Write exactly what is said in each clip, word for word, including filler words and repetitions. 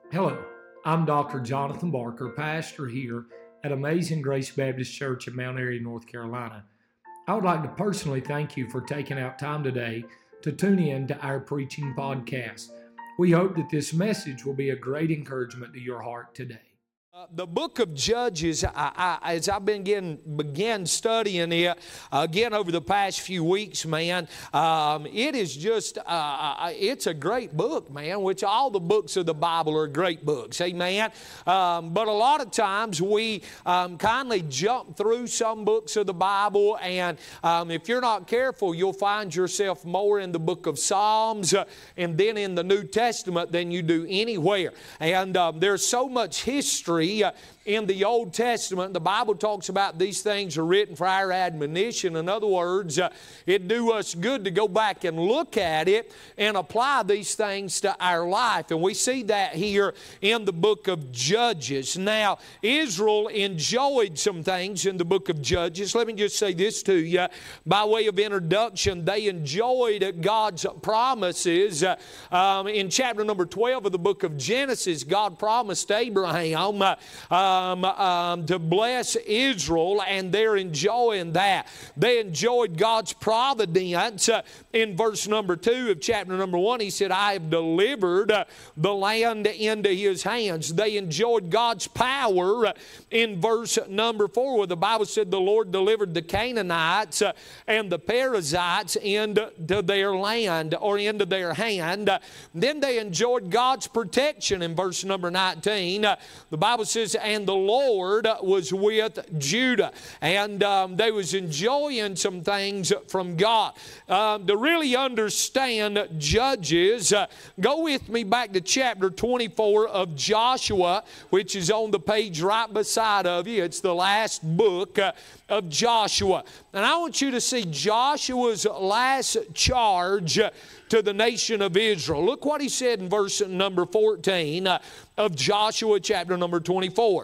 Hello, I'm Doctor Jonathan Barker, pastor here at Amazing Grace Baptist Church in Mount Airy, North Carolina. I would like to personally thank you for taking out time today to tune in to our preaching podcast. We hope that this message will be a great encouragement to your heart today. Uh, the book of Judges, I, I, as I've been getting, began studying it uh, again over the past few weeks, man, um, it is just, uh, it's a great book, man, which all the books of the Bible are great books, amen? Um, but a lot of times we um, kindly jump through some books of the Bible, and um, if you're not careful, you'll find yourself more in the book of Psalms uh, and then in the New Testament than you do anywhere. And um, there's so much history Uh, in the Old Testament. The Bible talks about these things are written for our admonition. In other words, uh, it do us good to go back and look at it and apply these things to our life. And we see that here in the book of Judges. Now, Israel enjoyed some things in the book of Judges. Let me just say this to you. By way of introduction, they enjoyed God's promises. Uh, um, in chapter number twelve of the book of Genesis, God promised Abraham uh, Um, um, to bless Israel, and they're enjoying that. They enjoyed God's providence. Uh, in verse number two of chapter number one, he said, I have delivered uh, the land into his hands. They enjoyed God's power uh, in verse number four, where the Bible said the Lord delivered the Canaanites uh, and the Perizzites into their land, or into their hand. Uh, then they enjoyed God's protection in verse number nineteen. Uh, the Bible says, and the Lord was with Judah. And um, they was enjoying some things from God. Um, to really understand Judges, uh, go with me back to chapter twenty-four of Joshua, which is on the page right beside of you. It's the last book uh, of Joshua. And I want you to see Joshua's last charge uh, to the nation of Israel. Look what he said in verse number fourteen uh, of Joshua chapter number twenty-four.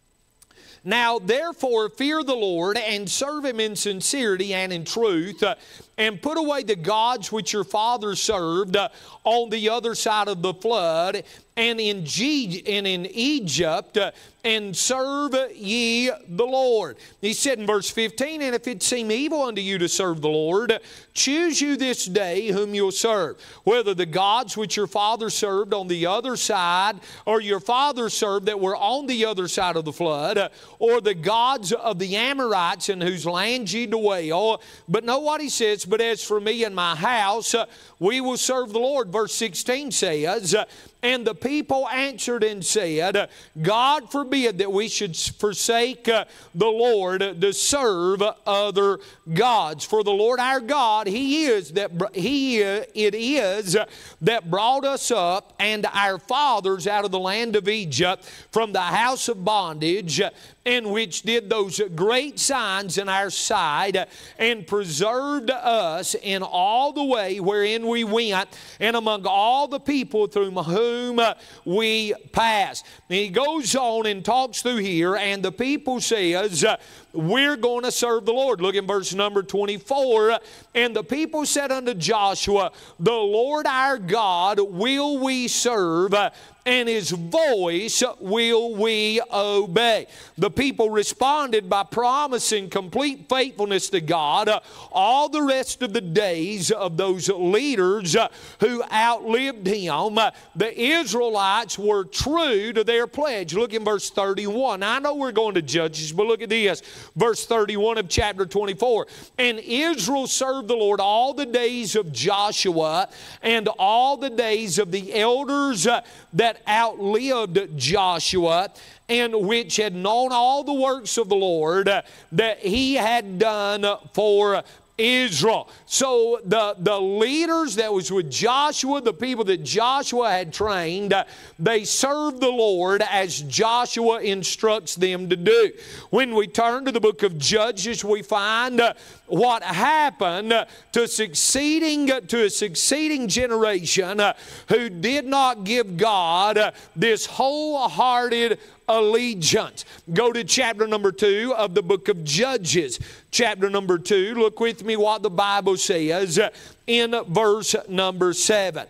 Now, therefore, fear the Lord and serve Him in sincerity and in truth, uh, and put away the gods which your fathers served uh, on the other side of the flood, and in, G- and in Egypt, uh, and serve ye the Lord. He said in verse fifteen, and if it seem evil unto you to serve the Lord, choose you this day whom you'll serve, whether the gods which your fathers served on the other side, or your fathers served that were on the other side of the flood, uh, or the gods of the Amorites in whose land ye dwell. But know what he says, but as for me and my house, uh, we will serve the Lord. Verse sixteen says, uh, and the people answered and said, God forbid that we should forsake uh, the Lord to serve other gods. For the Lord our God, He is that He it is that brought us up and our fathers out of the land of Egypt from the house of bondage, and which did those great signs in our sight, and preserved us in all the way wherein we went, and among all the people through whom we passed. And he goes on and talks through here, and the people says, we're going to serve the Lord. Look in verse number twenty-four. And the people said unto Joshua, the Lord our God will we serve, and His voice will we obey. The people responded by promising complete faithfulness to God uh, all the rest of the days of those leaders uh, who outlived Him. Uh, the Israelites were true to their pledge. Look in verse thirty-one. I know we're going to Judges, but look at this. Verse thirty-one of chapter twenty-four. And Israel served the Lord all the days of Joshua and all the days of the elders uh, that outlived Joshua, and which had known all the works of the Lord uh, that He had done for Israel. So the, the leaders that was with Joshua, the people that Joshua had trained, uh, they served the Lord as Joshua instructs them to do. When we turn to the book of Judges, we find uh, what happened uh, to succeeding uh, to a succeeding generation uh, who did not give God uh, this wholehearted allegiance. Go to chapter number two of the book of Judges. Chapter number two, look with me what the Bible says in verse number seven.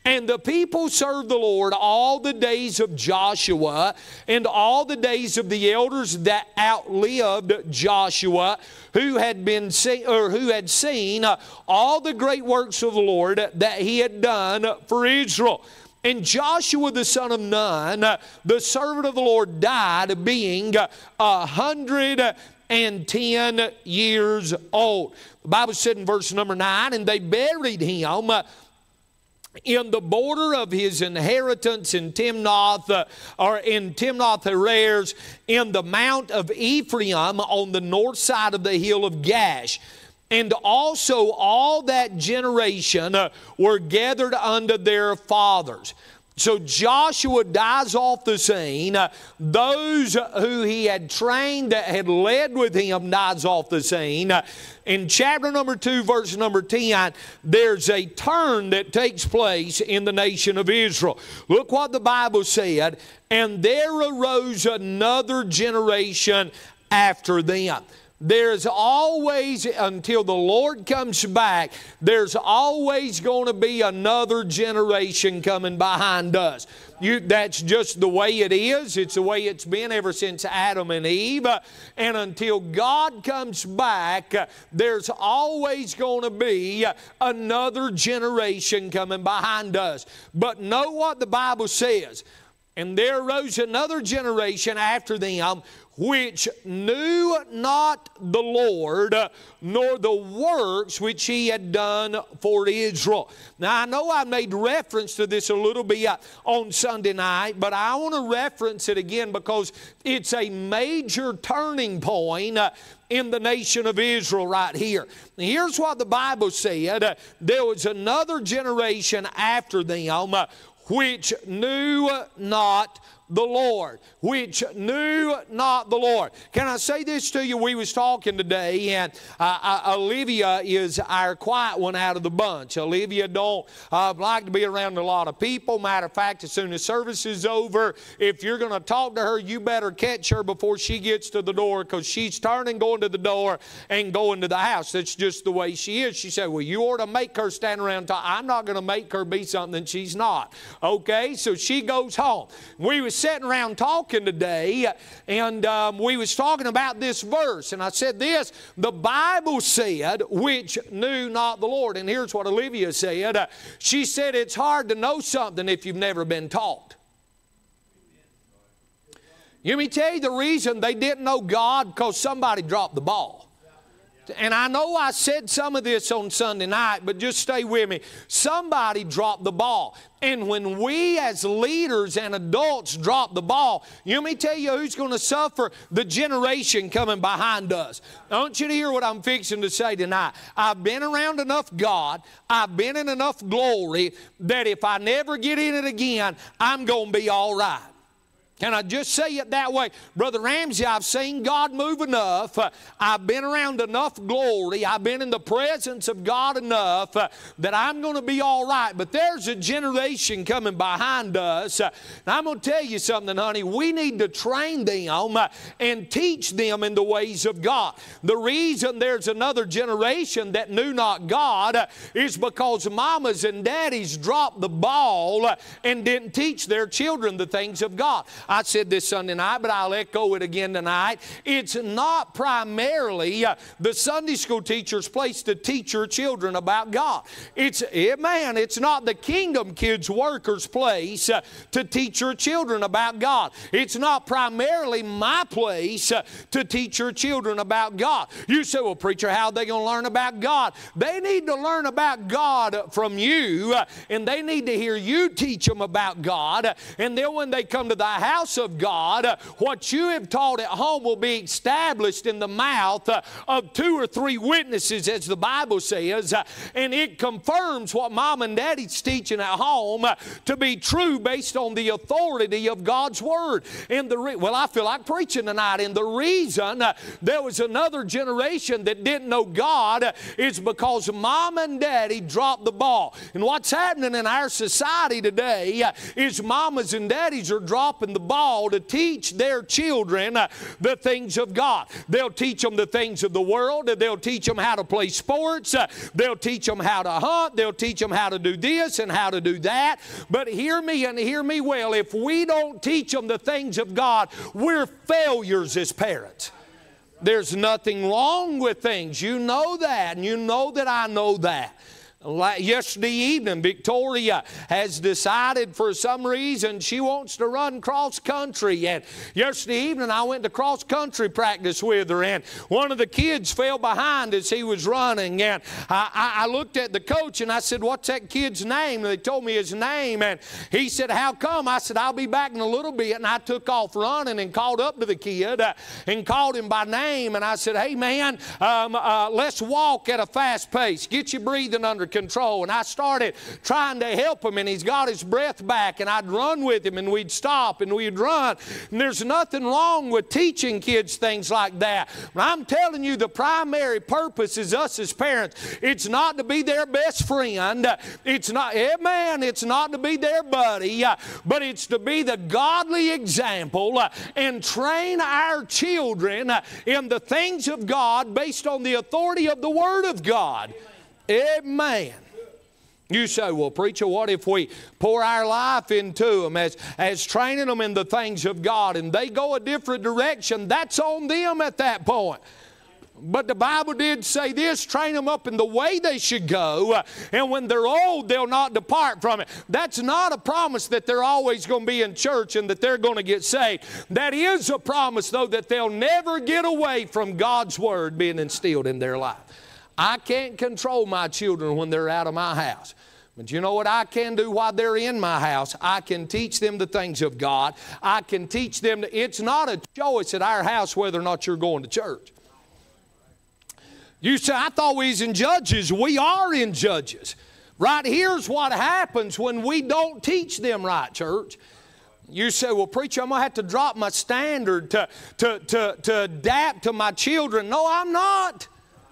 And the people served the Lord all the days of Joshua and all the days of the elders that outlived Joshua, who had been see, or who had seen all the great works of the Lord that he had done for Israel. And Joshua the son of Nun, the servant of the Lord, died, being a hundred and ten years old. The Bible said in verse number nine, and they buried him in the border of his inheritance in Timnath, uh, or in Timnath-Heres, in the mount of Ephraim on the north side of the hill of Gash. And also all that generation uh, were gathered unto their fathers. So Joshua dies off the scene. Uh, those who he had trained, that had led with him, dies off the scene. Uh, in chapter number two, verse number ten, there's a turn that takes place in the nation of Israel. Look what the Bible said. And there arose another generation after them. There's always, until the Lord comes back, there's always going to be another generation coming behind us. You, that's just the way it is. It's the way it's been ever since Adam and Eve. And until God comes back, there's always going to be another generation coming behind us. But know what the Bible says. And there arose another generation after them, which knew not the Lord, nor the works which he had done for Israel. Now, I know I made reference to this a little bit on Sunday night, but I want to reference it again because it's a major turning point in the nation of Israel right here. Here's what the Bible said. There was another generation after them which knew not the Lord, which knew not the Lord. Can I say this to you? We was talking today, and uh, uh, Olivia is our quiet one out of the bunch. Olivia don't uh, like to be around a lot of people. Matter of fact, as soon as service is over, if you're going to talk to her, you better catch her before she gets to the door, because she's turning, going to the door, and going to the house. That's just the way she is. She said, well, you ought to make her stand around and talk. I'm not going to make her be something she's not. Okay, so she goes home. We was sitting around talking today, and um, we was talking about this verse, and I said this, the Bible said, which knew not the Lord. And here's what Olivia said. Uh, she said, it's hard to know something if you've never been taught. Let me tell you the reason they didn't know God, because somebody dropped the ball. And I know I said some of this on Sunday night, but just stay with me. Somebody dropped the ball. And when we as leaders and adults drop the ball, you let me tell you who's going to suffer? The generation coming behind us. I want you to hear what I'm fixing to say tonight. I've been around enough God, I've been in enough glory, that if I never get in it again, I'm going to be all right. Can I just say it that way? Brother Ramsey, I've seen God move enough. Uh, I've been around enough glory. I've been in the presence of God enough uh, that I'm going to be all right. But there's a generation coming behind us. Uh, and I'm going to tell you something, honey. We need to train them uh, and teach them in the ways of God. The reason there's another generation that knew not God uh, is because mamas and daddies dropped the ball uh, and didn't teach their children the things of God. I said this Sunday night, but I'll echo it again tonight. It's not primarily uh, the Sunday school teacher's place to teach your children about God. It's, it, man, it's not the kingdom kids' workers' place uh, to teach your children about God. It's not primarily my place uh, to teach your children about God. You say, well, preacher, how are they going to learn about God? They need to learn about God from you, uh, and they need to hear you teach them about God. Uh, and then when they come to the house, house of God, uh, what you have taught at home will be established in the mouth uh, of two or three witnesses, as the Bible says, uh, and it confirms what mom and daddy's teaching at home uh, to be true based on the authority of God's Word. And the re- well, I feel like preaching tonight, and the reason uh, there was another generation that didn't know God uh, is because mom and daddy dropped the ball. And what's happening in our society today uh, is mamas and daddies are dropping the ball to teach their children uh, the things of God. They'll teach them the things of the world. They'll teach them how to play sports. Uh, they'll teach them how to hunt. They'll teach them how to do this and how to do that. But hear me and hear me well. If we don't teach them the things of God, we're failures as parents. There's nothing wrong with things. You know that, and you know that I know that. Yesterday evening, Victoria has decided for some reason she wants to run cross country. And yesterday evening, I went to cross country practice with her. And one of the kids fell behind as he was running. And I, I, I looked at the coach and I said, "What's that kid's name?" And they told me his name. And he said, "How come?" I said, "I'll be back in a little bit." And I took off running and called up to the kid uh, and called him by name. And I said, "Hey, man, um, uh, let's walk at a fast pace. Get your breathing under control." And I started trying to help him, and he's got his breath back, and I'd run with him, and we'd stop, and we'd run. And there's nothing wrong with teaching kids things like that. But I'm telling you, the primary purpose is us as parents. It's not to be their best friend. It's not, amen, it's not to be their buddy, but it's to be the godly example and train our children in the things of God based on the authority of the Word of God. Amen. You say, "Well, preacher, what if we pour our life into them as, as training them in the things of God and they go a different direction?" That's on them at that point. But the Bible did say this, train them up in the way they should go, uh, and when they're old, they'll not depart from it. That's not a promise that they're always going to be in church and that they're going to get saved. That is a promise, though, that they'll never get away from God's Word being instilled in their life. I can't control my children when they're out of my house. But you know what I can do while they're in my house? I can teach them the things of God. I can teach them. To, it's not a choice at our house whether or not you're going to church. You say, "I thought we was in Judges." We are in Judges. Right here's what happens when we don't teach them right, church. You say, "Well, preacher, I'm going to have to drop my standard to, to, to, to adapt to my children." No, I'm not.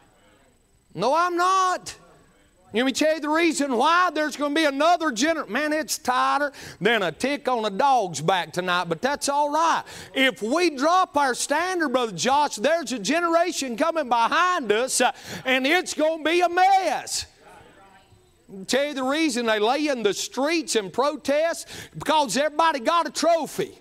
No, I'm not. Let me tell you the reason why. There's going to be another generation. Man, it's tighter than a tick on a dog's back tonight, but that's all right. If we drop our standard, Brother Josh, there's a generation coming behind us, uh, and it's going to be a mess. I'll tell you the reason they lay in the streets and protest, because everybody got a trophy.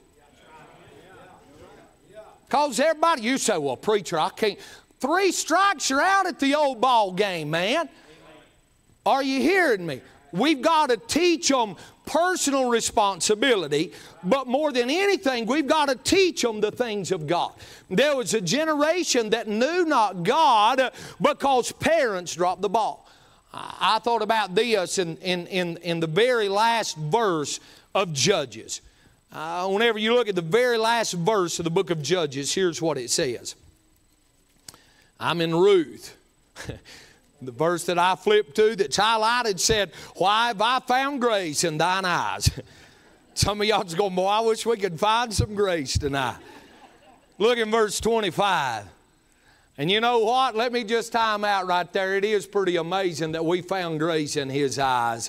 Because everybody, you say, "Well, preacher, I can't." Three strikes, you're out at the old ball game, man. Are you hearing me? We've got to teach them personal responsibility, but more than anything, we've got to teach them the things of God. There was a generation that knew not God because parents dropped the ball. I thought about this in, in, in, in the very last verse of Judges. Uh, whenever you look at the very last verse of the book of Judges, here's what it says. I'm in Ruth. The verse that I flipped to that's highlighted said, "Why have I found grace in thine eyes?" Some of y'all just going, "Boy, I wish we could find some grace tonight." Look in verse twenty-five. And you know what? Let me just time out right there. It is pretty amazing that we found grace in His eyes.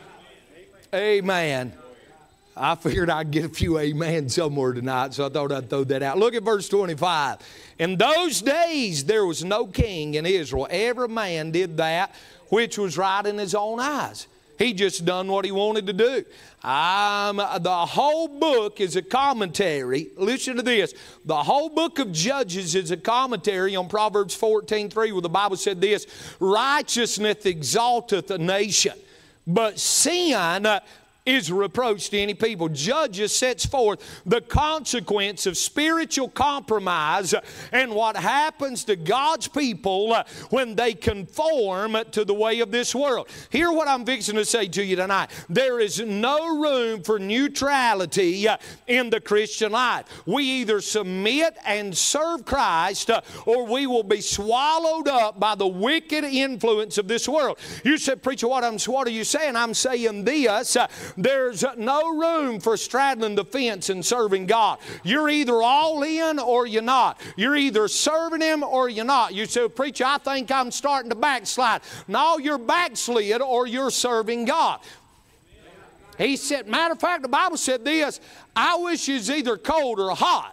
Amen. I figured I'd get a few amen somewhere tonight, so I thought I'd throw that out. Look at verse twenty-five. "In those days there was no king in Israel. Every man did that which was right in his own eyes." He just done what he wanted to do. Um, the whole book is a commentary. Listen to this. The whole book of Judges is a commentary on Proverbs fourteen three, where the Bible said this, "Righteousness exalteth a nation, but sin is reproach to any people." Judges sets forth the consequence of spiritual compromise and what happens to God's people when they conform to the way of this world. Hear what I'm fixing to say to you tonight. There is no room for neutrality in the Christian life. We either submit and serve Christ, or we will be swallowed up by the wicked influence of this world. You said, "Preacher, what, I'm, what are you saying?" I'm saying this. There's no room for straddling the fence and serving God. You're either all in or you're not. You're either serving Him or you're not. You say, "Preacher, I think I'm starting to backslide." No, you're backslid or you're serving God. He said, matter of fact, the Bible said this, I wish it's either cold or hot.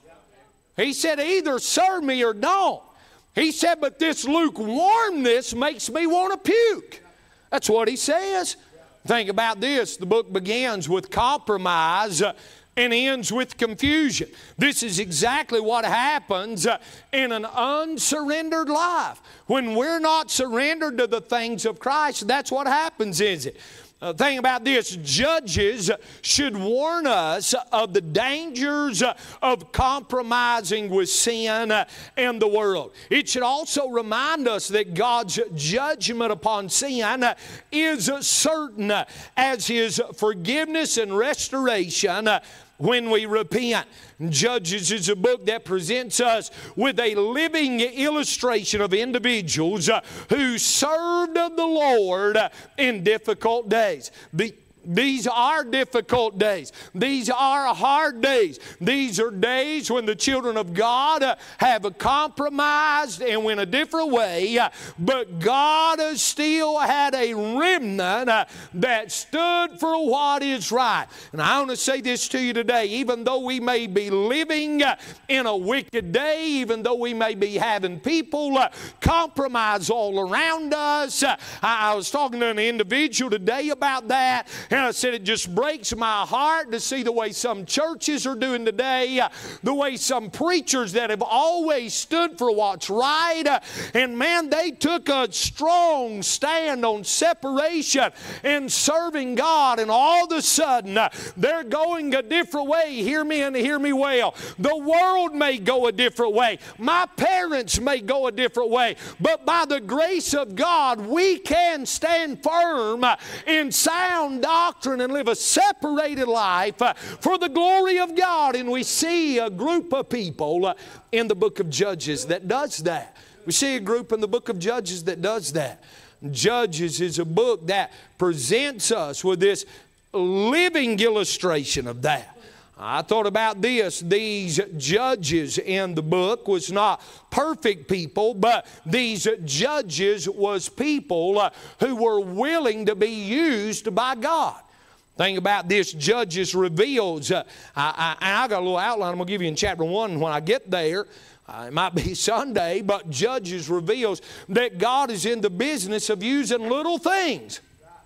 He said, either serve me or don't. He said, but this lukewarmness makes me want to puke. That's what he says. Think about this. The book begins with compromise uh, and ends with confusion. This is exactly what happens uh, in an unsurrendered life. When we're not surrendered to the things of Christ, that's what happens, is it? Uh, think about this. Judges should warn us of the dangers of compromising with sin and the world. It should also remind us that God's judgment upon sin is certain, as His forgiveness and restoration when we repent. Judges is a book that presents us with a living illustration of individuals uh, who served the Lord in difficult days. The These are difficult days. These are hard days. These are days when the children of God uh, have compromised and went a different way. Uh, but God has still had a remnant uh, that stood for what is right. And I want to say this to you today. Even though we may be living uh, in a wicked day, even though we may be having people uh, compromise all around us. Uh, I, I was talking to an individual today about that. And I said, it just breaks my heart to see the way some churches are doing today, uh, the way some preachers that have always stood for what's right, uh, and man, they took a strong stand on separation and serving God, and all of a sudden, uh, they're going a different way. Hear me and hear me well. The world may go a different way. My parents may go a different way. But by the grace of God, we can stand firm uh, in sound doctrine and live a separated life uh, for the glory of God. And we see a group of people uh, in the book of Judges that does that. We see a group in the book of Judges that does that. Judges is a book that presents us with this living illustration of that. I thought about this. These judges in the book was not perfect people, but these judges was people uh, who were willing to be used by God. Think about this. Judges reveals, uh, I, I, and I got a little outline I'm going to give you in chapter one when I get there. Uh, it might be Sunday, but Judges reveals that God is in the business of using little things.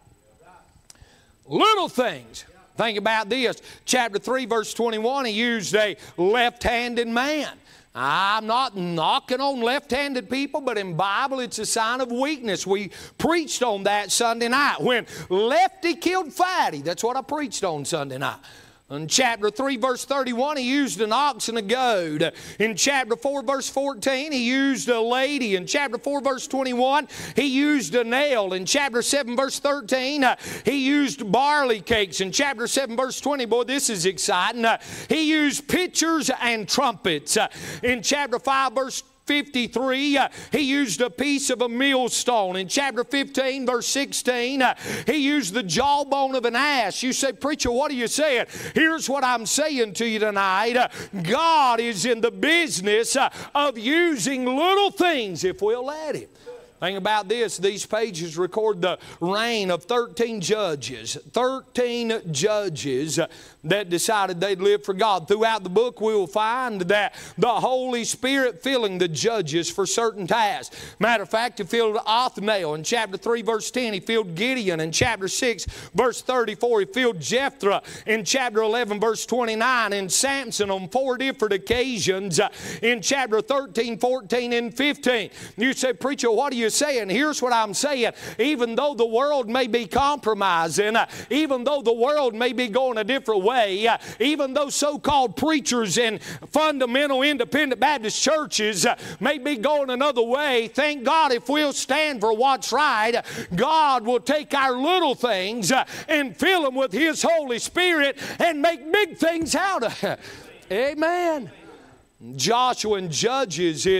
Little things. Think about this. Chapter three, verse twenty-one, He used a left-handed man. I'm not knocking on left-handed people, but in Bible it's a sign of weakness. We preached on that Sunday night. When Lefty killed Fatty, that's what I preached on Sunday night. In chapter three, verse thirty-one, He used an ox and a goat. In chapter four, verse fourteen, He used a lady. In chapter four, verse twenty-one, He used a nail. In chapter seven, verse thirteen, uh, He used barley cakes. In chapter seven, verse twenty, boy, this is exciting. Uh, he used pitchers and trumpets. Uh, in chapter five, verse fifty-three, uh, He used a piece of a millstone. In chapter fifteen, verse sixteen, uh, He used the jawbone of an ass. You say, preacher, what are you saying? Here's what I'm saying to you tonight. Uh, God is in the business uh, of using little things if we'll let Him. Think about this. These pages record the reign of thirteen judges. thirteen judges that decided they'd live for God. Throughout the book, we will find that the Holy Spirit filling the judges for certain tasks. Matter of fact, He filled Othniel. In chapter three, verse ten, He filled Gideon. In chapter six, verse thirty-four, He filled Jephthah. In chapter eleven, verse twenty-nine, and Samson on four different occasions. In chapter thirteen, fourteen, and fifteen. You say, preacher, what do you saying? Here's what I'm saying. Even though the world may be compromising, uh, even though the world may be going a different way, uh, even though so-called preachers in fundamental independent Baptist churches uh, may be going another way, thank God if we'll stand for what's right, God will take our little things uh, and fill them with His Holy Spirit and make big things out of it. Amen. Joshua and Judges is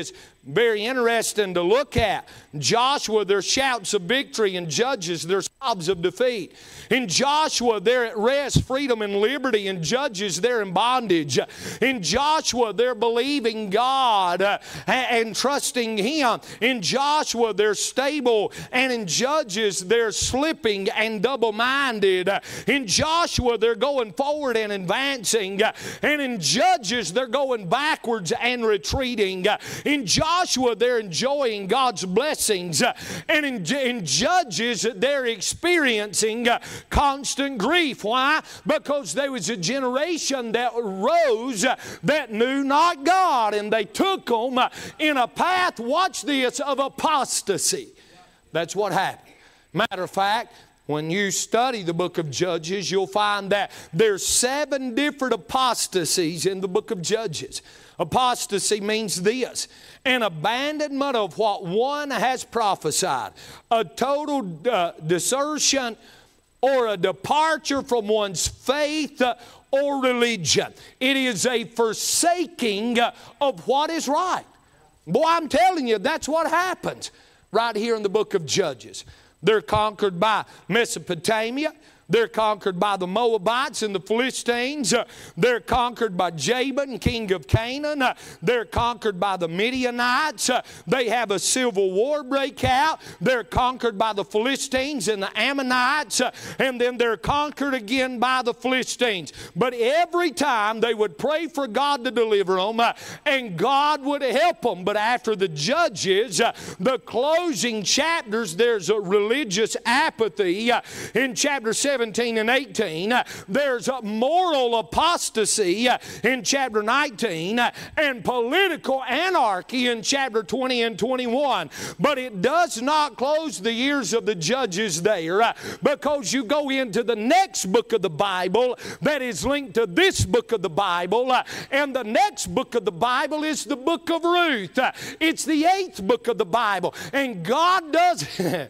Very interesting to look at. Joshua, their shouts of victory, and Judges, their sobs of defeat. In Joshua, they're at rest, freedom, and liberty. In Judges, they're in bondage. In Joshua, they're believing God uh, and trusting Him. In Joshua, they're stable. And in Judges, they're slipping and double-minded. In Joshua, they're going forward and advancing. And in Judges, they're going backwards and retreating. In Joshua, they're enjoying God's blessings. And in, in Judges, they're experiencing constant grief. Why? Because there was a generation that rose that knew not God, and they took them in a path, watch this, of apostasy. That's what happened. Matter of fact, when you study the book of Judges, you'll find that there's seven different apostasies in the book of Judges. Apostasy means this: an abandonment of what one has prophesied, a total uh, desertion or a departure from one's faith or religion. It is a forsaking of what is right. Boy, I'm telling you, that's what happens right here in the book of Judges. They're conquered by Mesopotamia. They're conquered by the Moabites and the Philistines. Uh, they're conquered by Jabin, king of Canaan. Uh, they're conquered by the Midianites. Uh, they have a civil war break out. They're conquered by the Philistines and the Ammonites. Uh, and then they're conquered again by the Philistines. But every time they would pray for God to deliver them, uh, and God would help them. But after the Judges, uh, the closing chapters, there's a religious apathy. Uh, in chapter seven, seventeen and eighteen. Uh, there's a moral apostasy uh, in chapter nineteen uh, and political anarchy in chapter twenty and twenty-one. But it does not close the years of the Judges there uh, because you go into the next book of the Bible that is linked to this book of the Bible, uh, and the next book of the Bible is the book of Ruth. Uh, it's the eighth book of the Bible, and God does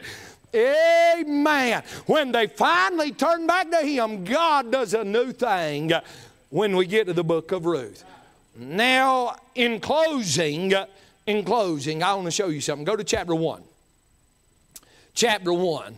amen. When they finally turn back to Him, God does a new thing when we get to the book of Ruth. Now, in closing, in closing, I want to show you something. Go to chapter one. Chapter one.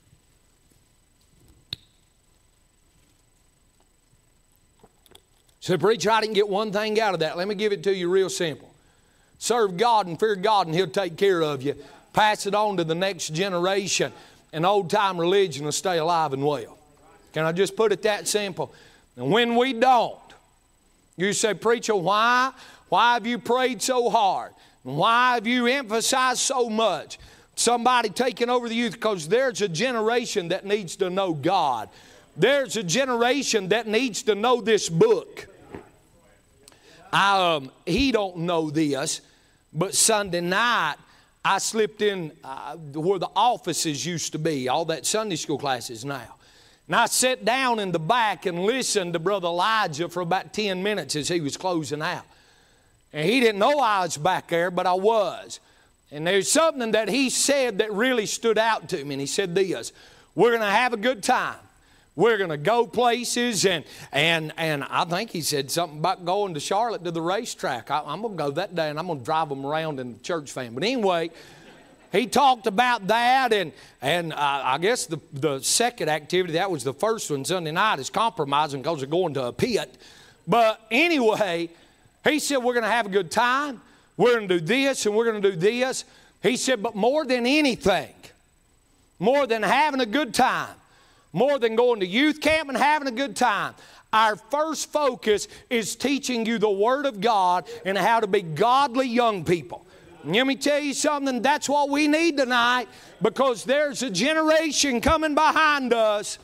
So, preacher, I didn't get one thing out of that. Let me give it to you real simple. Serve God and fear God, and He'll take care of you. Pass it on to the next generation, and old-time religion will stay alive and well. Can I just put it that simple? And when we don't, you say, preacher, why? Why have you prayed so hard? Why have you emphasized so much? Somebody taking over the youth, because there's a generation that needs to know God. There's a generation that needs to know this book. I, um, he don't know this, but Sunday night, I slipped in uh, where the offices used to be, all that Sunday school classes now. And I sat down in the back and listened to Brother Elijah for about ten minutes as he was closing out. And he didn't know I was back there, but I was. And there's something that he said that really stood out to me. And he said this: we're going to have a good time. We're going to go places, and, and, and I think he said something about going to Charlotte to the racetrack. I, I'm going to go that day, and I'm going to drive them around in the church van. But anyway, he talked about that, and, and uh, I guess the, the second activity, that was the first one, Sunday night, is compromising because they're going to a pit. But anyway, he said we're going to have a good time. We're going to do this, and we're going to do this. He said, but more than anything, more than having a good time, more than going to youth camp and having a good time, our first focus is teaching you the Word of God and how to be godly young people. And let me tell you something, that's what we need tonight, because there's a generation coming behind us.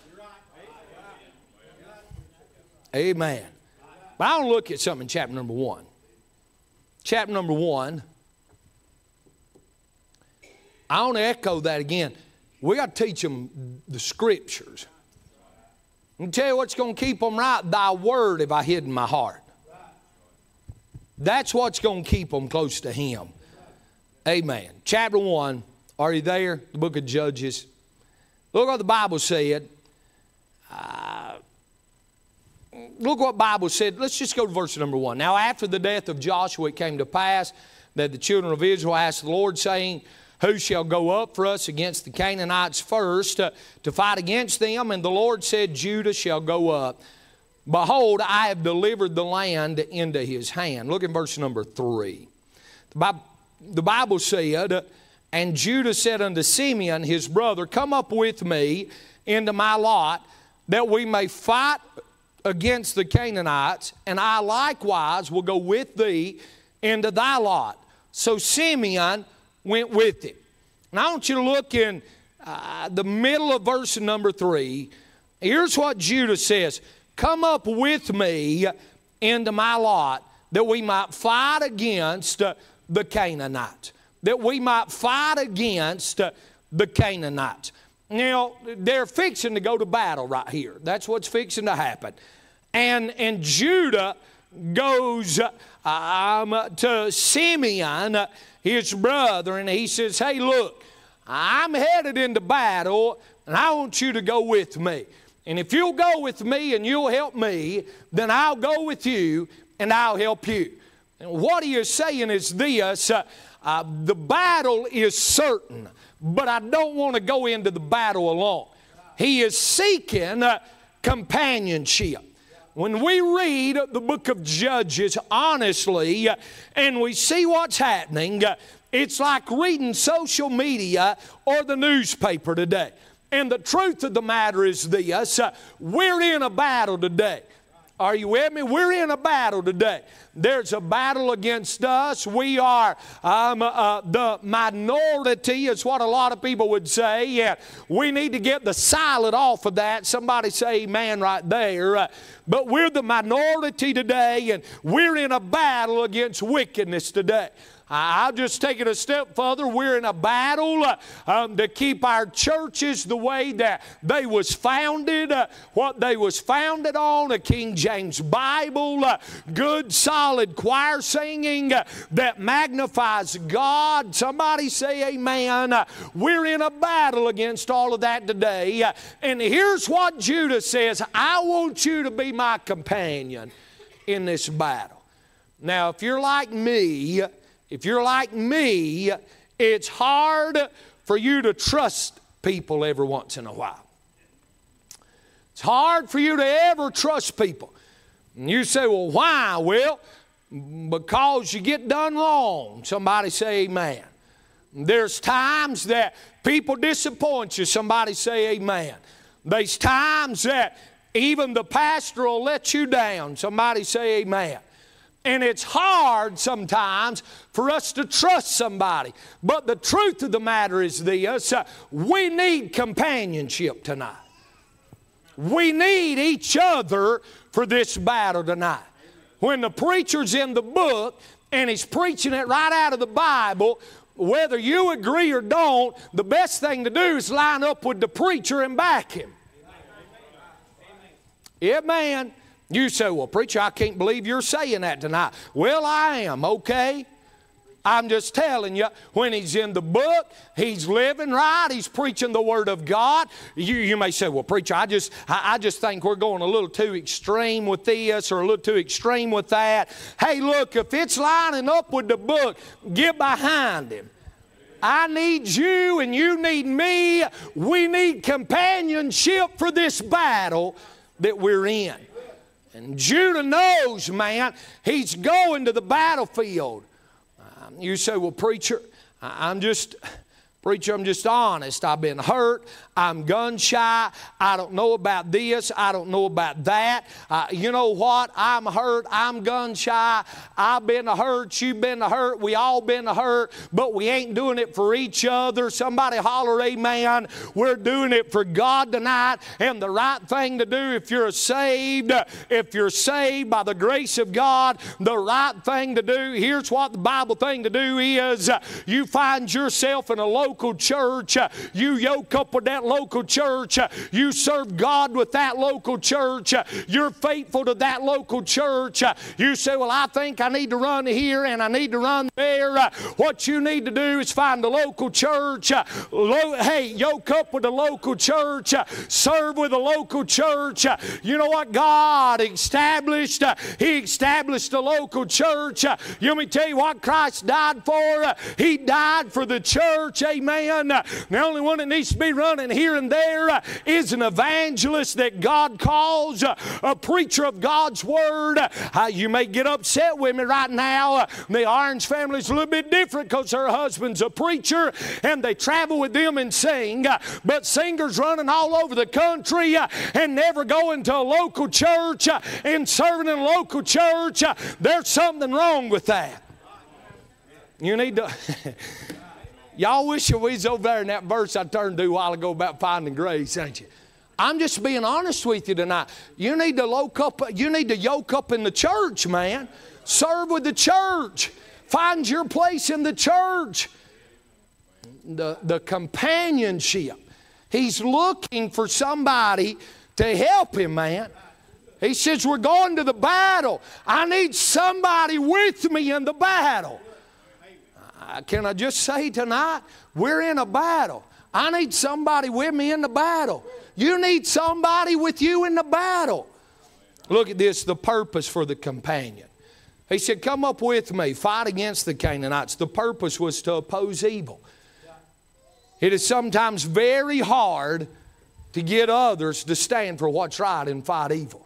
Amen. But I want to look at something in chapter number one. Chapter number one, I want to echo that again. We got to teach them the Scriptures. And tell you what's going to keep them right. Thy word have I hid in my heart. That's what's going to keep them close to Him. Amen. Chapter one. Are you there? The book of Judges. Look what the Bible said. Uh, look what the Bible said. Let's just go to verse number one. Now after the death of Joshua, it came to pass that the children of Israel asked the Lord, saying, who shall go up for us against the Canaanites first uh, to fight against them? And the Lord said, Judah shall go up. Behold, I have delivered the land into his hand. Look at verse number three. The Bible, the Bible said, and Judah said unto Simeon his brother, come up with me into my lot, that we may fight against the Canaanites, and I likewise will go with thee into thy lot. So Simeon went with him. Now I want you to look in uh, the middle of verse number three. Here's what Judah says. Come up with me into my lot, that we might fight against uh, the Canaanites. That we might fight against uh, the Canaanites. Now, they're fixing to go to battle right here. That's what's fixing to happen. And, and Judah goes um, to Simeon, his brother, and he says, hey, look, I'm headed into battle, and I want you to go with me. And if you'll go with me and you'll help me, then I'll go with you and I'll help you. And what he is saying is this, uh, uh, the battle is certain, but I don't want to go into the battle alone. He is seeking uh, companionship. When we read the book of Judges honestly uh, and we see what's happening, uh, it's like reading social media or the newspaper today. And the truth of the matter is this, uh, we're in a battle today. Are you with me? We're in a battle today. There's a battle against us. We are um, uh, the minority is what a lot of people would say. Yeah, we need to get the silent off of that. Somebody say amen right there. Uh, but we're the minority today, and we're in a battle against wickedness today. I'll just take it a step further. We're in a battle uh, um, to keep our churches the way that they was founded, uh, what they was founded on, a King James Bible, uh, good solid choir singing uh, that magnifies God. Somebody say amen. Uh, we're in a battle against all of that today. Uh, and here's what Judah says, I want you to be my companion in this battle. Now, if you're like me, If you're like me, it's hard for you to trust people every once in a while. It's hard for you to ever trust people. And you say, well, why? Well, because you get done wrong. Somebody say amen. There's times that people disappoint you. Somebody say amen. There's times that even the pastor will let you down. Somebody say amen. And it's hard sometimes for us to trust somebody. But the truth of the matter is this, uh, we need companionship tonight. We need each other for this battle tonight. When the preacher's in the book and he's preaching it right out of the Bible, whether you agree or don't, the best thing to do is line up with the preacher and back him. Yeah, man. You say, well, preacher, I can't believe you're saying that tonight. Well, I am, okay? I'm just telling you, when he's in the book, he's living right, he's preaching the Word of God. You, you may say, well, preacher, I just, I, I just think we're going a little too extreme with this or a little too extreme with that. Hey, look, if it's lining up with the book, get behind him. I need you and you need me. We need companionship for this battle that we're in. And Judah knows, man, he's going to the battlefield. Um, you say, well, preacher, I'm just, preacher, I'm just honest. I've been hurt. I'm gun shy. I don't know about this. I don't know about that. Uh, you know what? I'm hurt. I'm gun shy. I've been hurt. You've been hurt. We all been hurt. But we ain't doing it for each other. Somebody holler amen. We're doing it for God tonight. And the right thing to do if you're saved, if you're saved by the grace of God, the right thing to do, here's what the Bible thing to do is, uh, you find yourself in a low local church. You yoke up with that local church. You serve God with that local church. You're faithful to that local church. You say, well, I think I need to run here and I need to run there. What you need to do is find a local church. Hey, yoke up with a local church. Serve with a local church. You know what? God established, He established a local church. Let me tell you what Christ died for. He died for the church. Amen. The only one that needs to be running here and there is an evangelist that God calls, a preacher of God's Word. You may get upset with me right now. The Orange family's a little bit different because her husband's a preacher and they travel with them and sing. But singers running all over the country and never going to a local church and serving in a local church, there's something wrong with that. You need to... Y'all wish you was over there in that verse I turned to a while ago about finding grace, ain't you? I'm just being honest with you tonight. You need to yoke up, you need to yoke up in the church, man. Serve with the church. Find your place in the church. The, the companionship. He's looking for somebody to help him, man. He says, we're going to the battle. I need somebody with me in the battle. Uh, can I just say tonight, we're in a battle. I need somebody with me in the battle. You need somebody with you in the battle. Look at this, the purpose for the companion. He said, come up with me, fight against the Canaanites. The purpose was to oppose evil. It is sometimes very hard to get others to stand for what's right and fight evil.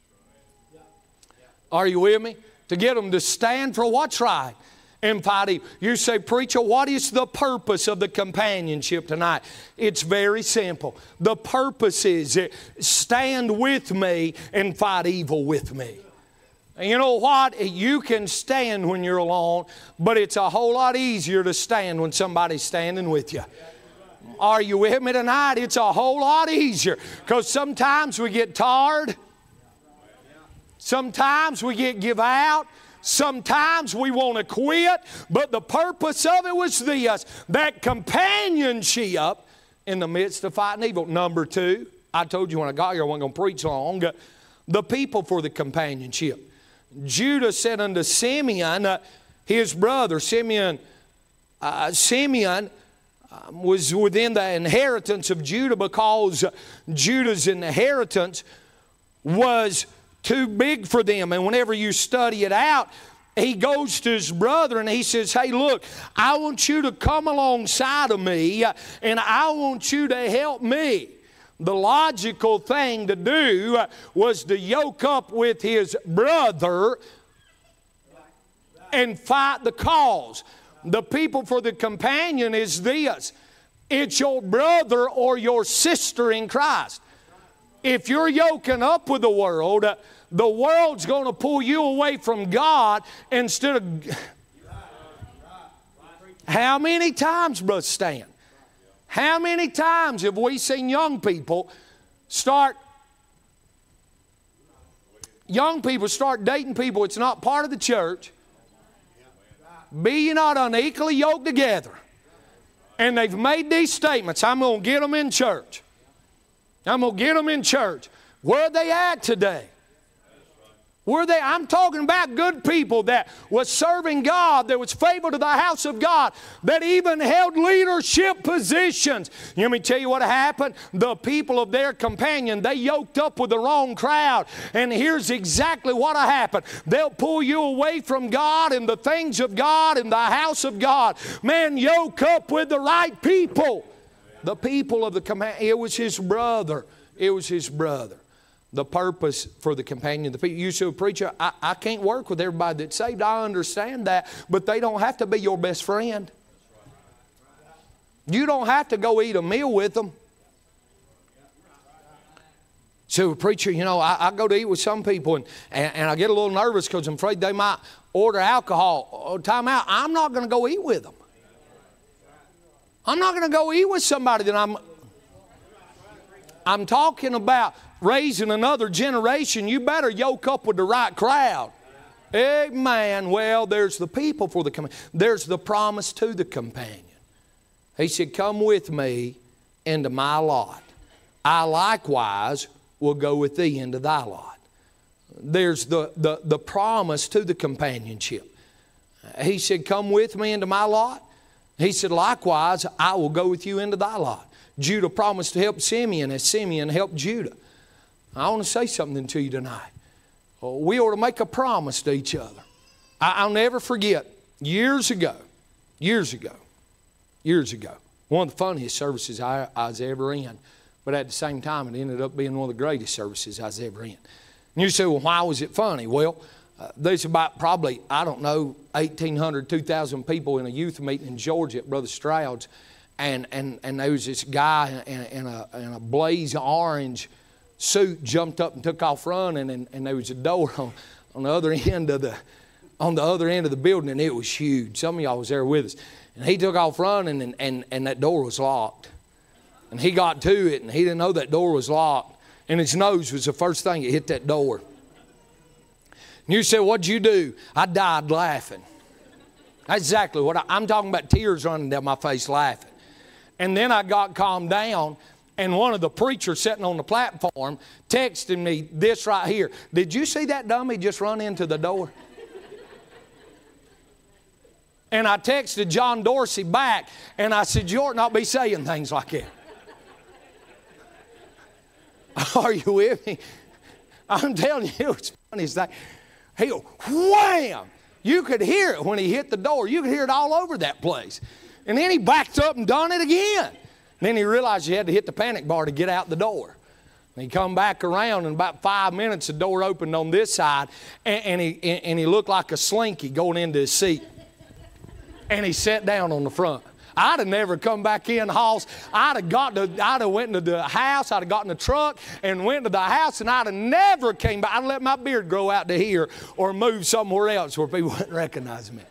Are you with me? To get them to stand for what's right and fight evil. You say, preacher, what is the purpose of the companionship tonight? It's very simple. The purpose is stand with me and fight evil with me. And you know what? You can stand when you're alone, but it's a whole lot easier to stand when somebody's standing with you. Are you with me tonight? It's a whole lot easier because sometimes we get tired. Sometimes we get give out. Sometimes we want to quit. But the purpose of it was this, that companionship in the midst of fighting evil. Number two, I told you when I got here I wasn't going to preach long. The people for the companionship. Judah said unto Simeon, uh, his brother, Simeon, uh, Simeon um, was within the inheritance of Judah because uh, Judah's inheritance was too big for them. And whenever you study it out, he goes to his brother and he says, hey, look, I want you to come alongside of me uh, and I want you to help me. The logical thing to do was to yoke up with his brother and fight the cause. The people for the companion is this. It's your brother or your sister in Christ. If you're yoking up with the world, the world's going to pull you away from God instead of... How many times, Brother Stan? How many times have we seen young people start, young people start dating people it's not part of the church, be ye not unequally yoked together. And they've made these statements, I'm going to get them in church. I'm going to get them in church. Where are they at today? Were they? I'm talking about good people that was serving God, that was faithful to the house of God, that even held leadership positions. Let me tell you what happened. The people of their companion, they yoked up with the wrong crowd. And here's exactly what happened. They'll pull you away from God and the things of God and the house of God. Man, yoke up with the right people. The people of the companion. It was his brother. It was his brother. The purpose for the companion. The people, you say, preacher, I, I can't work with everybody that's saved. I understand that, but they don't have to be your best friend. You don't have to go eat a meal with them. So, preacher, you know, I, I go to eat with some people and, and, and I get a little nervous because I'm afraid they might order alcohol. Oh, time out. I'm not going to go eat with them. I'm not going to go eat with somebody that I'm... I'm talking about raising another generation. You better yoke up with the right crowd. Amen. Well, there's the people for the companion. There's the promise to the companion. He said, come with me into my lot. I likewise will go with thee into thy lot. There's the, the, the promise to the companionship. He said, come with me into my lot. He said, likewise, I will go with you into thy lot. Judah promised to help Simeon as Simeon helped Judah. I want to say something to you tonight. We ought to make a promise to each other. I, I'll never forget, years ago, years ago, years ago, one of the funniest services I, I was ever in. But at the same time, it ended up being one of the greatest services I was ever in. And you say, well, why was it funny? Well, uh, there's about probably, I don't know, eighteen hundred, two thousand people in a youth meeting in Georgia at Brother Stroud's. And, and, and there was this guy in, in, a, in a blaze orange suit jumped up and took off running. And, and there was a door on, on the other end of the on the other end of the building, and it was huge. Some of y'all was there with us. And he took off running, and, and, and that door was locked. And he got to it, and he didn't know that door was locked. And his nose was the first thing that hit that door. And you said, what'd you do? I died laughing. That's exactly what I, I'm talking about, tears running down my face laughing. And then I got calmed down, and one of the preachers sitting on the platform texted me this right here. Did you see that dummy just run into the door? And I texted John Dorsey back, and I said, you ought not be saying things like that. Are you with me? I'm telling you, it's the funniest thing. He go, wham! You could hear it when he hit the door. You could hear it all over that place. And then he backed up and done it again. And then he realized he had to hit the panic bar to get out the door. And he come back around, in about five minutes, the door opened on this side, and, and, he, and he looked like a slinky going into his seat. And he sat down on the front. I'd have never come back in the house. I'd have got to, I'd have went into the house. I'd have got in the truck and went to the house, and I'd have never came back. I'd have let my beard grow out to here or move somewhere else where people wouldn't recognize me.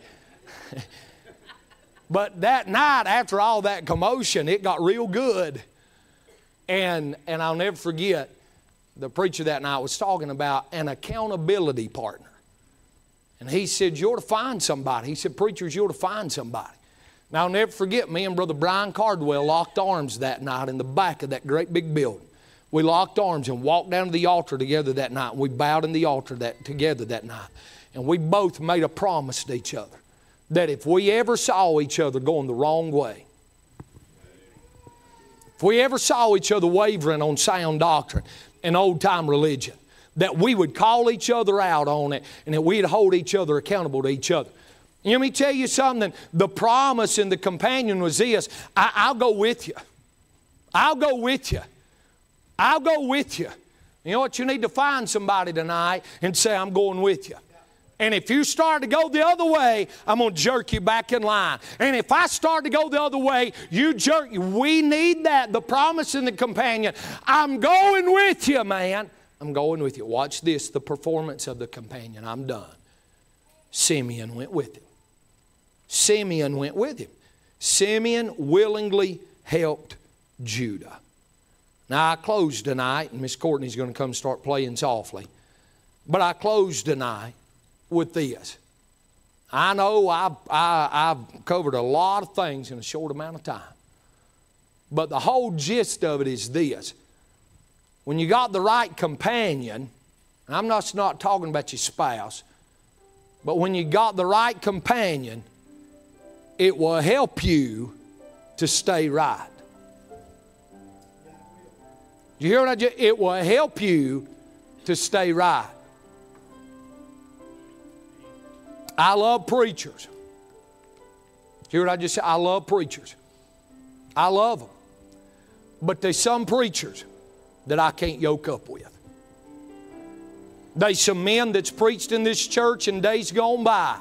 But that night, after all that commotion, it got real good. And, and I'll never forget, the preacher that night was talking about an accountability partner. And he said, you ought to find somebody. He said, preachers, you ought to find somebody. Now, I'll never forget, me and Brother Brian Cardwell locked arms that night in the back of that great big building. We locked arms and walked down to the altar together that night. We bowed in the altar that, together that night. And we both made a promise to each other that if we ever saw each other going the wrong way, if we ever saw each other wavering on sound doctrine and old-time religion, that we would call each other out on it and that we'd hold each other accountable to each other. And let me tell you something. The promise and the companion was this. I, I'll go with you. I'll go with you. I'll go with you. You know what? You need to find somebody tonight and say, I'm going with you. And if you start to go the other way, I'm going to jerk you back in line. And if I start to go the other way, you jerk. We need that. The promise and the companion. I'm going with you, man. I'm going with you. Watch this, the performance of the companion. I'm done. Simeon went with him. Simeon went with him. Simeon willingly helped Judah. Now, I close tonight, and Miss Courtney's going to come start playing softly. But I close tonight with this. I know I've, I, I've covered a lot of things in a short amount of time. But the whole gist of it is this. When you got the right companion, and I'm not, not talking about your spouse, but when you got the right companion, it will help you to stay right. You hear what I just, it will help you to stay right. I love preachers. You hear what I just said? I love preachers. I love them. But there's some preachers that I can't yoke up with. There's some men that's preached in this church in days gone by.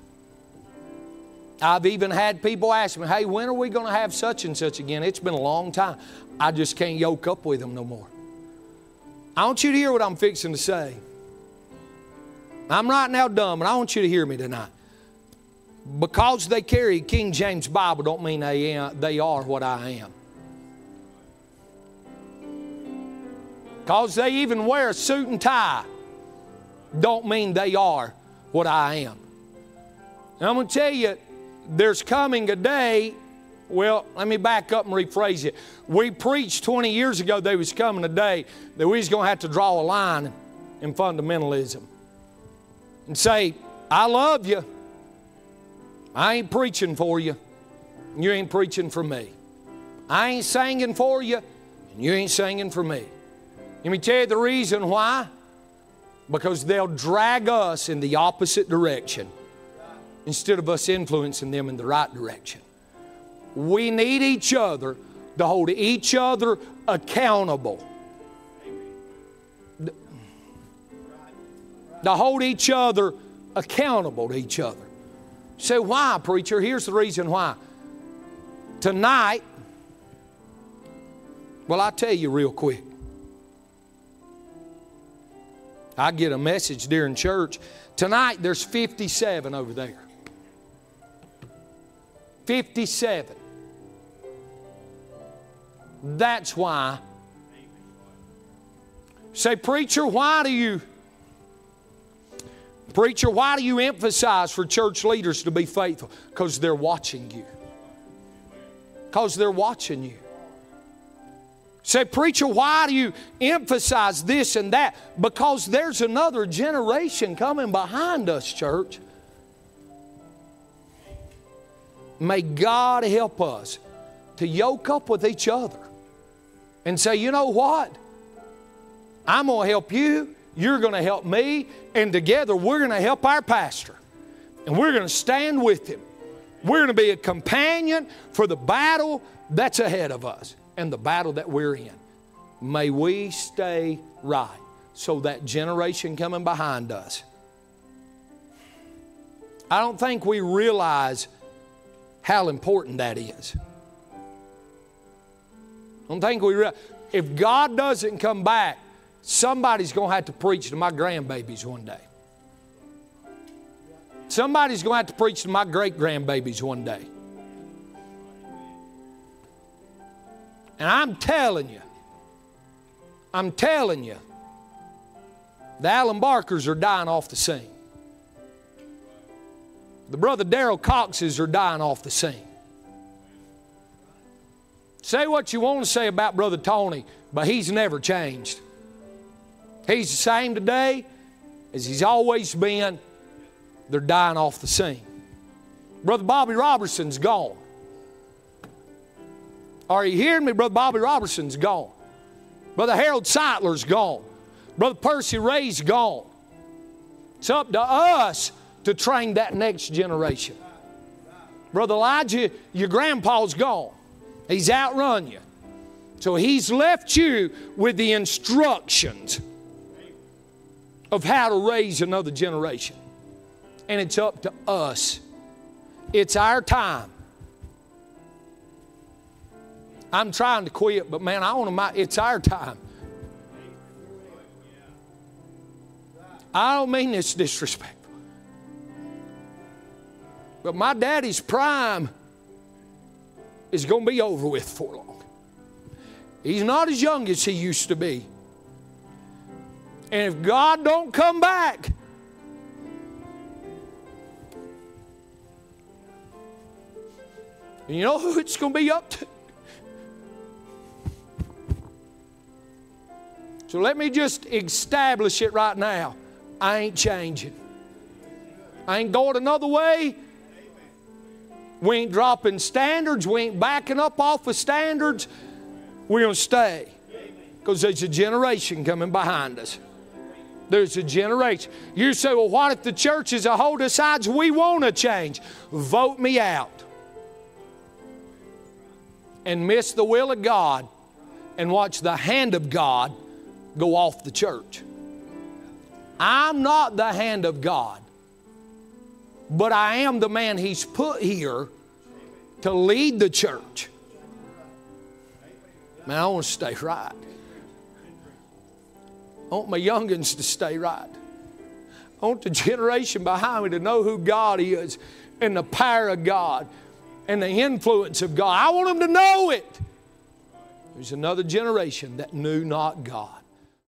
I've even had people ask me, hey, when are we going to have such and such again? It's been a long time. I just can't yoke up with them no more. I want you to hear what I'm fixing to say. I'm right now dumb, and I want you to hear me tonight. Because they carry King James Bible don't mean they, they are what I am. Because they even wear a suit and tie don't mean they are what I am. And I'm going to tell you, there's coming a day Well, let me back up and rephrase it. We preached twenty years ago there was coming a day that we was going to have to draw a line in fundamentalism and say, I love you. I ain't preaching for you. And you ain't preaching for me. I ain't singing for you. And you ain't singing for me. Let me tell you the reason why. Because they'll drag us in the opposite direction instead of us influencing them in the right direction. We need each other to hold each other accountable. To hold each other accountable to each other. You say, why, preacher? Here's the reason why. Tonight, well, I'll tell you real quick. I get a message during church. Tonight, there's fifty-seven over there. fifty-seven. That's why. Say, preacher, why do you, preacher, why do you emphasize for church leaders to be faithful? Because they're watching you. Because they're watching you. Say, preacher, why do you emphasize this and that? Because there's another generation coming behind us, church. May God help us to yoke up with each other and say, you know what? I'm going to help you. You're going to help me. And together we're going to help our pastor. And we're going to stand with him. We're going to be a companion for the battle that's ahead of us and the battle that we're in. May we stay right so that generation coming behind us. I don't think we realize how important that is. I don't think we realize. If God doesn't come back, somebody's going to have to preach to my grandbabies one day. Somebody's going to have to preach to my great-grandbabies one day. And I'm telling you, I'm telling you, the Alan Barkers are dying off the scene. The brother Darrell Coxes are dying off the scene. Say what you want to say about Brother Tony, but he's never changed. He's the same today as he's always been. They're dying off the scene. Brother Bobby Robertson's gone. Are you hearing me? Brother Bobby Robertson's gone. Brother Harold Seitler's gone. Brother Percy Ray's gone. It's up to us to train that next generation. Brother Elijah, your grandpa's gone. He's outrun you. So he's left you with the instructions of how to raise another generation. And it's up to us. It's our time. I'm trying to quit, but man, I want to. It's our time. I don't mean this disrespectful, but my daddy's prime is going to be over with for long. He's not as young as he used to be, and if God don't come back, you know who it's going to be up to? So let me just establish it right now. I ain't changing. I ain't going another way. We ain't dropping standards. We ain't backing up off of standards. We're going to stay. Because there's a generation coming behind us. There's a generation. You say, well, what if the church as a whole decides we want to change? Vote me out. And miss the will of God and watch the hand of God go off the church. I'm not the hand of God, but I am the man He's put here to lead the church. Man, I want to stay right. I want my youngins to stay right. I want the generation behind me to know who God is and the power of God and the influence of God. I want them to know it. There's another generation that knew not God.